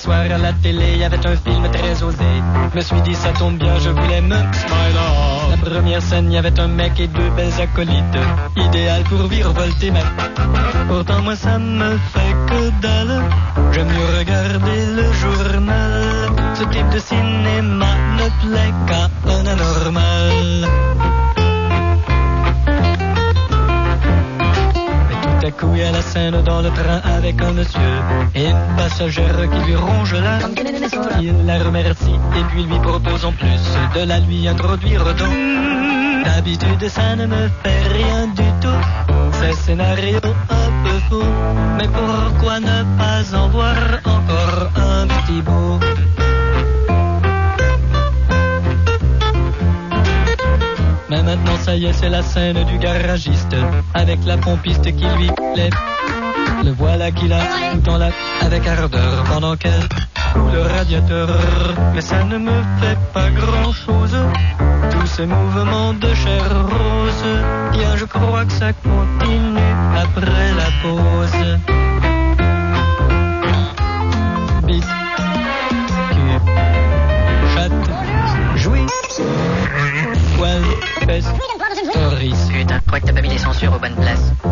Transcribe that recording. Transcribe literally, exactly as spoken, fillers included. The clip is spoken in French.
soir à la télé, il y avait un film très osé. Me suis dit ça tombe bien, je voulais me smile off. La première scène, il y avait un mec et deux belles acolytes. Idéal pour virevolter ma... Pourtant moi ça me fait que dalle. J'aime mieux regarder le journal. Ce type de cinéma ne plaît qu'à un anormal. Tout à coup, il y a la scène dans le train avec un monsieur et une passagère qui lui ronge la... Il la remercie et puis lui propose en plus de la lui introduire dans... D'habitude, ça ne me fait rien du tout. C'est scénario un peu fou. Mais pourquoi ne pas en voir encore un petit bout? Mais maintenant ça y est, c'est la scène du garagiste avec la pompiste qui lui plaît. Le voilà qui la tout en la avec ardeur pendant qu'elle coule le radiateur. Mais ça ne me fait pas grand chose, tous ces mouvements de chair rose. Bien je crois que ça continue après la pause. Bite, cul, chatte, jouis, poil, fesse, Maurice. Putain, je crois que t'as pas mis les censures aux bonnes places.